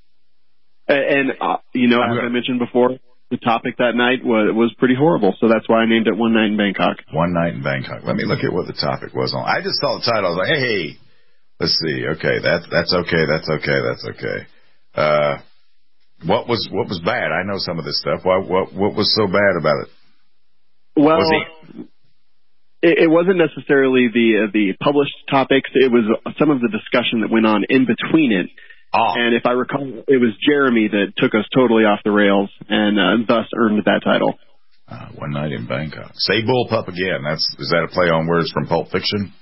and, uh, you know, as I mentioned before, the topic that night was, was pretty horrible, so that's why I named it One Night in Bangkok. One Night in Bangkok. Let me look at what the topic was on. I just saw the title. I was like, hey, let's see. Okay, that, that's okay, that's okay, that's okay. Uh, what was what was bad? I know some of this stuff. Why, what what was so bad about it? Well, was he- it, it wasn't necessarily the uh, the published topics. It was some of the discussion that went on in between it. Oh. And if I recall, it was Jeremy that took us totally off the rails and uh, thus earned that title. Uh, One Night in Bangkok. Say bullpup again. That's is that a play on words from Pulp Fiction?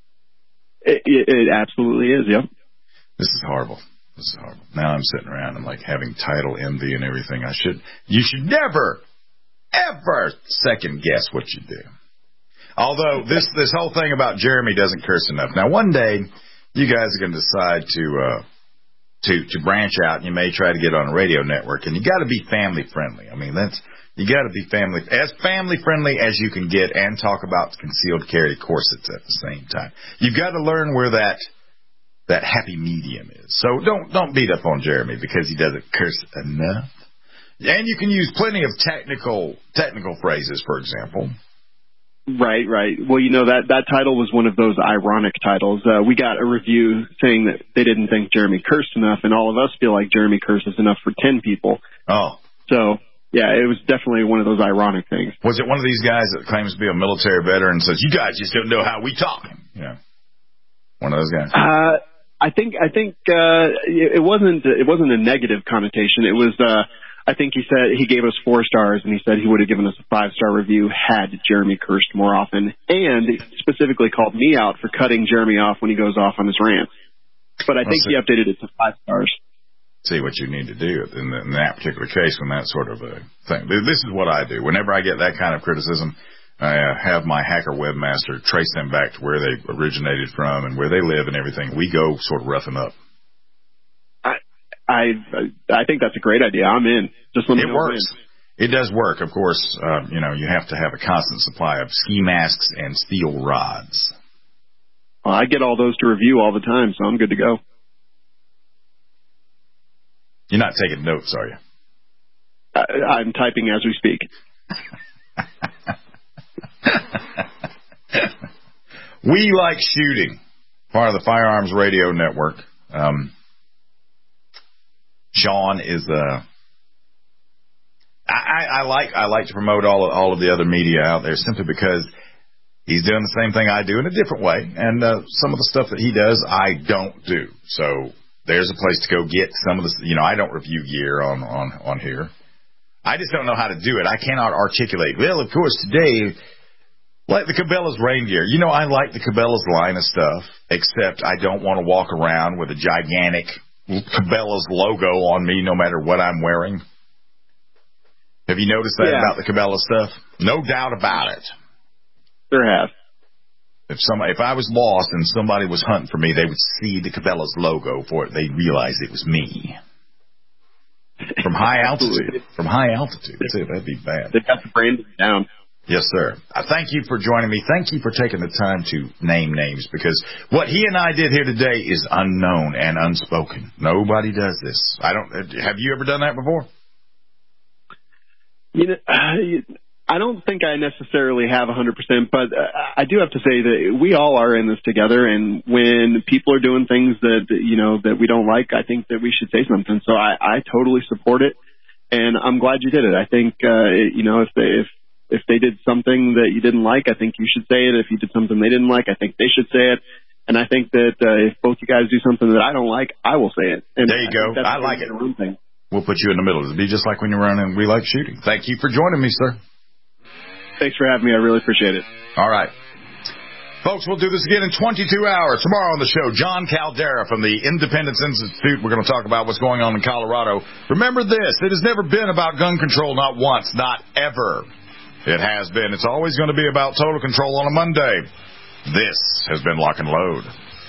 It, it, it absolutely is. Yep. This is horrible. This is horrible. Now I'm sitting around and like having title envy and everything. I should. You should never, ever second guess what you do. Although this this whole thing about Jeremy doesn't curse enough. Now one day you guys are going to decide to. Uh, To, to branch out, and you may try to get on a radio network, and you got to be family friendly. I mean, that's you got to be family as family friendly as you can get, and talk about concealed carry corsets at the same time. You've got to learn where that that happy medium is. So don't don't beat up on Jeremy because he doesn't curse enough. And you can use plenty of technical technical phrases, for example. Right, right. Well, you know, that, that title was one of those ironic titles. Uh, we got a review saying that they didn't think Jeremy cursed enough, and all of us feel like Jeremy curses enough for ten people. Oh. So, yeah, it was definitely one of those ironic things. Was it one of these guys that claims to be a military veteran and says, you guys just don't know how we talk? Yeah. One of those guys? Uh, I think, I think, uh, it wasn't, it wasn't a negative connotation. It was, uh, I think he said he gave us four stars, and he said he would have given us a five-star review had Jeremy cursed more often, and he specifically called me out for cutting Jeremy off when he goes off on his rant. But I think he updated it to five stars. See what you need to do in, the, in that particular case when that sort of a thing. This is what I do. Whenever I get that kind of criticism, I uh, have my hacker webmaster trace them back to where they originated from and where they live and everything. We go sort of rough them up. I I think that's a great idea. I'm in. Just let me it know works. It does work. Of course, uh, you know, you have to have a constant supply of ski masks and steel rods. Well, I get all those to review all the time, so I'm good to go. You're not taking notes, are you? I, I'm typing as we speak. We Like Shooting, part of the Firearms Radio Network. Um, Sean is uh, I, I like I like to promote all of, all of the other media out there simply because he's doing the same thing I do in a different way, and uh, some of the stuff that he does I don't do. So there's a place to go get some of the. You know, I don't review gear on on on here. I just don't know how to do it. I cannot articulate. Well, of course, today. Like the Cabela's rain gear. You know, I like the Cabela's line of stuff, except I don't want to walk around with a gigantic Cabela's logo on me no matter what I'm wearing. Have you noticed that yeah. about the Cabela stuff? No doubt about it. Sure have. If somebody, if I was lost and somebody was hunting for me, they would see the Cabela's logo for it. They'd realize it was me. From high altitude. From high altitude. Too. That'd be bad. They got the brand down. Yes, sir. Uh, thank you for joining me. Thank you for taking the time to name names, because what he and I did here today is unknown and unspoken. Nobody does this. I don't. Have you ever done that before? You know, I don't think I necessarily have one hundred percent, but I do have to say that we all are in this together, and when people are doing things that, you know, that we don't like, I think that we should say something. So I, I totally support it, and I'm glad you did it. I think, uh, you know, if they, if If they did something that you didn't like, I think you should say it. If you did something they didn't like, I think they should say it. And I think that uh, if both you guys do something that I don't like, I will say it. And there you I go. I I like it. Thing. We'll put you in the middle. It'll be just like when you're running We Like Shooting. Thank you for joining me, sir. Thanks for having me. I really appreciate it. All right. Folks, we'll do this again in twenty-two hours. Tomorrow on the show, John Caldera from the Independence Institute. We're going to talk about what's going on in Colorado. Remember this. It has never been about gun control, not once, not ever. It has been. It's always going to be about total control on a Monday. This has been Lock and Load.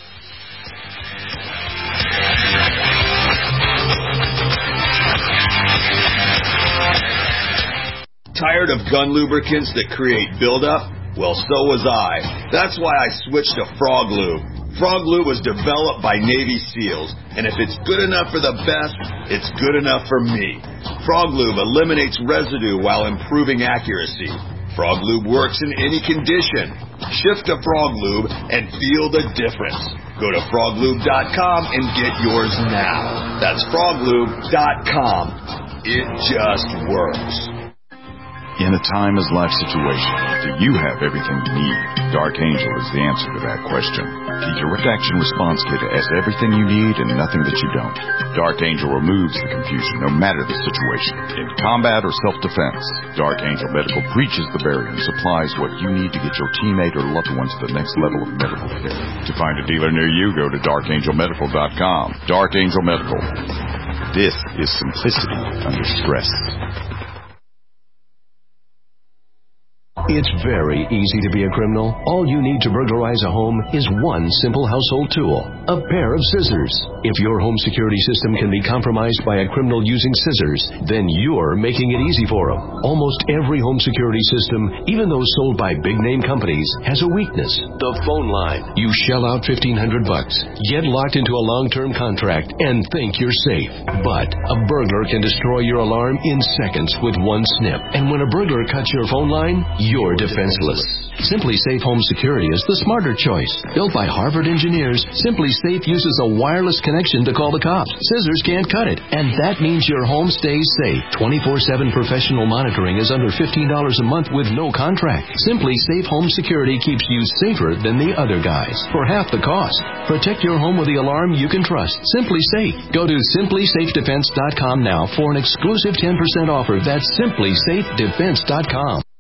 Tired of gun lubricants that create buildup? Well, so was I. That's why I switched to Frog Lube. Frog Lube was developed by Navy SEALs, and if it's good enough for the best, it's good enough for me. Frog Lube eliminates residue while improving accuracy. Frog Lube works in any condition. Shift to Frog Lube and feel the difference. Go to frog lube dot com and get yours now. That's frog lube dot com. It just works. In a timeless situation, do you have everything you need? Dark Angel is the answer to that question. The Direct Action Response Kit has everything you need and nothing that you don't. Dark Angel removes the confusion no matter the situation. In combat or self-defense, Dark Angel Medical breaches the barrier and supplies what you need to get your teammate or loved one to the next level of medical care. To find a dealer near you, go to dark angel medical dot com. Dark Angel Medical. This is simplicity under stress. It's very easy to be a criminal. All you need to burglarize a home is one simple household tool, a pair of scissors. If your home security system can be compromised by a criminal using scissors, then you're making it easy for them. Almost every home security system, even those sold by big-name companies, has a weakness, the phone line. You shell out fifteen hundred bucks, get locked into a long-term contract, and think you're safe. But a burglar can destroy your alarm in seconds with one snip. And when a burglar cuts your phone line, you're defenseless. Simply Safe Home Security is the smarter choice. Built by Harvard engineers, Simply Safe uses a wireless connection to call the cops. Scissors can't cut it. And that means your home stays safe. twenty-four seven professional monitoring is under fifteen dollars a month with no contract. Simply Safe Home Security keeps you safer than the other guys for half the cost. Protect your home with the alarm you can trust. Simply Safe. Go to simply safe defense dot com now for an exclusive ten percent offer. That's simply safe defense dot com.